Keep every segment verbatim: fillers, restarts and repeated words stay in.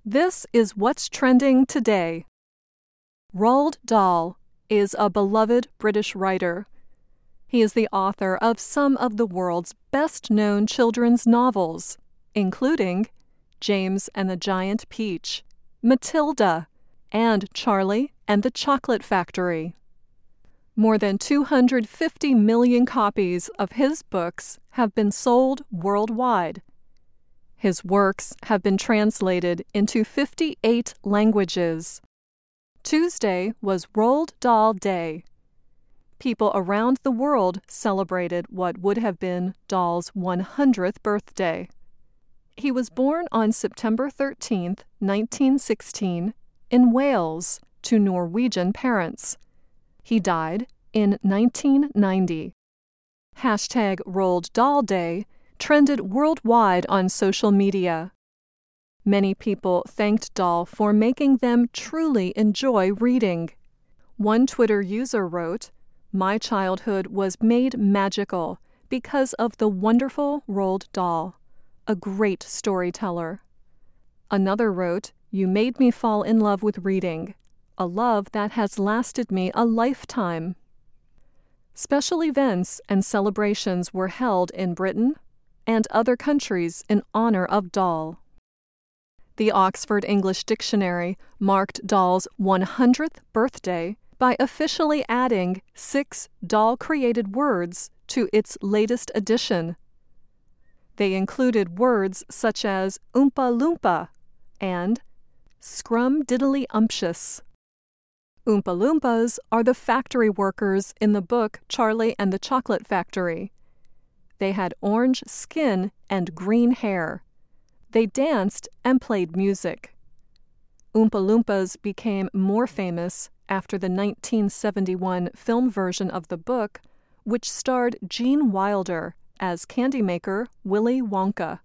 This is what's trending today. Roald Dahl is a beloved British writer. He is the author of some of the world's best-known children's novels, including James and the Giant Peach, Matilda, and Charlie and the Chocolate Factory. More than two hundred fifty million copies of his books have been sold worldwide. His works have been translated into fifty-eight languages. Tuesday was Roald Dahl Day. People around the world celebrated what would have been Dahl's one hundredth birthday. He was born on September thirteenth, nineteen sixteen, in Wales to Norwegian parents. He died in nineteen ninety. Hashtag Roald Dahl Day trended worldwide on social media. Many people thanked Dahl for making them truly enjoy reading. One Twitter user wrote, "My childhood was made magical because of the wonderful Roald Dahl, a great storyteller." Another wrote, "You made me fall in love with reading, a love that has lasted me a lifetime." Special events and celebrations were held in Britain and other countries in honor of Dahl. The Oxford English Dictionary marked Dahl's one hundredth birthday by officially adding six Dahl-created words to its latest edition. They included words such as Oompa Loompa and Scrumdiddlyumptious. Oompa Loompas are the factory workers in the book Charlie and the Chocolate Factory. They had orange skin and green hair. They danced and played music. Oompa Loompas became more famous after the nineteen seventy-one film version of the book, which starred Gene Wilder as candy maker Willy Wonka.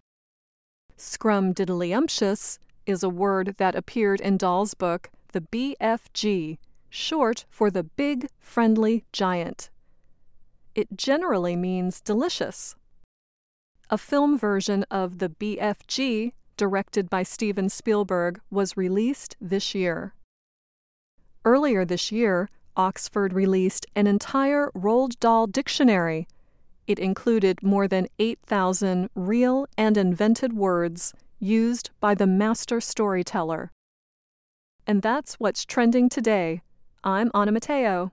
Scrumdiddlyumptious is a word that appeared in Dahl's book, The B F G, short for the Big Friendly Giant. It generally means delicious. A film version of the B F G, directed by Steven Spielberg, was released this year. Earlier this year, Oxford released an entire Roald Dahl dictionary. It included more than eight thousand real and invented words used by the master storyteller. And that's what's trending today. I'm Anna Matteo.